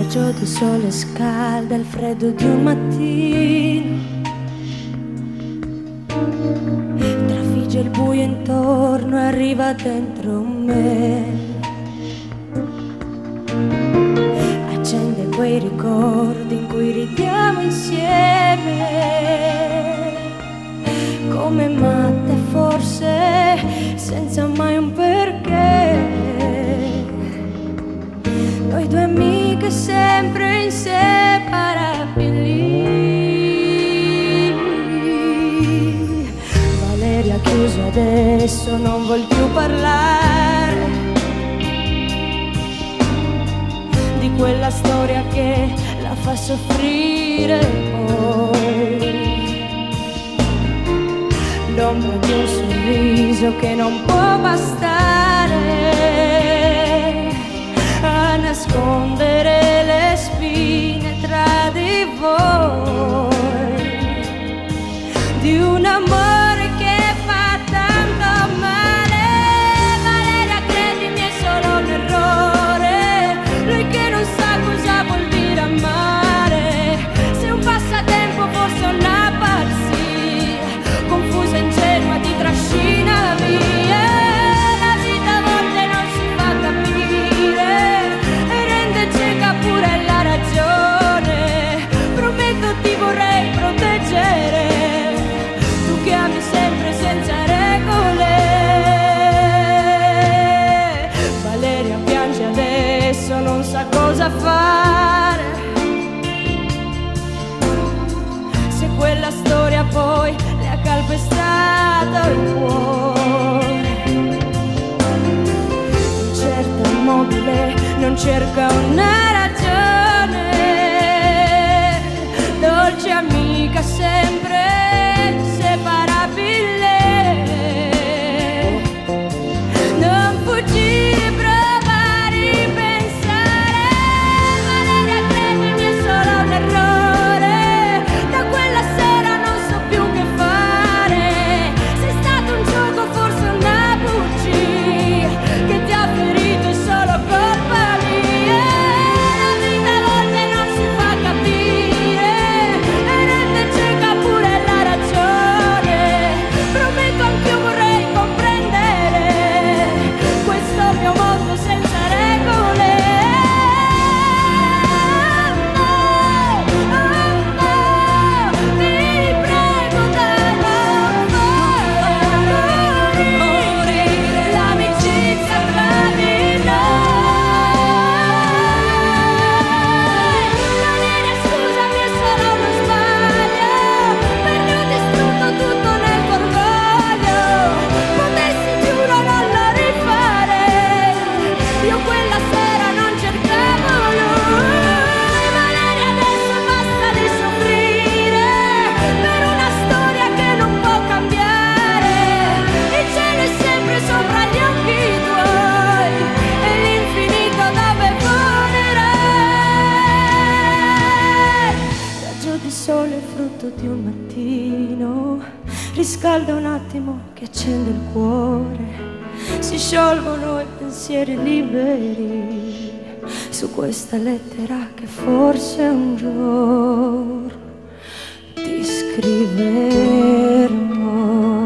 Raggio di sole scalda il freddo di un mattino, trafigge il buio intorno e arriva dentro me. Accende quei ricordi in cui ridiamo insieme, come matte forse, senza mai un perché. Noi due amiche sempre inseparabili. Valeria chiuso adesso, non vuol più parlare di quella storia che la fa soffrire poi. L'ombra di un sorriso che non può bastare a nascondere le spine tra di voi, di un amore che fa tanto male. Valeria, credimi, è solo un errore, lui che non sa cosa vuol dire amare. Se un passatempo, forse una pazzia, confusa e ingenua ti trascina via. La vita a volte non si fa capire e rende cieca pure la ragione. Prometto ti vorrei proteggere, tu che ami sempre senza regole. Valeria piange adesso, non sa cosa fare. Se quella storia poi le ha calpestato il cuore, incerta, immobile, non cerca una ragione. Dolce amica sempre inseparabile, non fuggire, prova a ripensare. Valeria, credimi, è solo un errore, da quella sera non so più che fare. Sei stato un gioco, forse una bugia, che ti ha ferito, è solo colpa mia. La vita a volte non si fa capire e rende cieca pure la ragione. Prometto anch'io vorrei comprendere questo mio mondo senza regole. Ti prego da non far morire l'amicizia tra di noi. Valeria, scusami, è solo uno sbaglio, per lui ho distrutto tutto nel orgoglio. Potessi, giuro, non lo rifare, io quella sera non cercavo lui. Valeria, adesso basta di soffrire per una storia che non può cambiare. Il cielo è sempre sopra gli occhi tuoi e l'infinito dove volerai. Raggio di sole, frutto di un mattino, riscalda un attimo che accende il cuore. Si sciolgono i pensieri liberi su questa lettera che forse un giorno ti scriverò.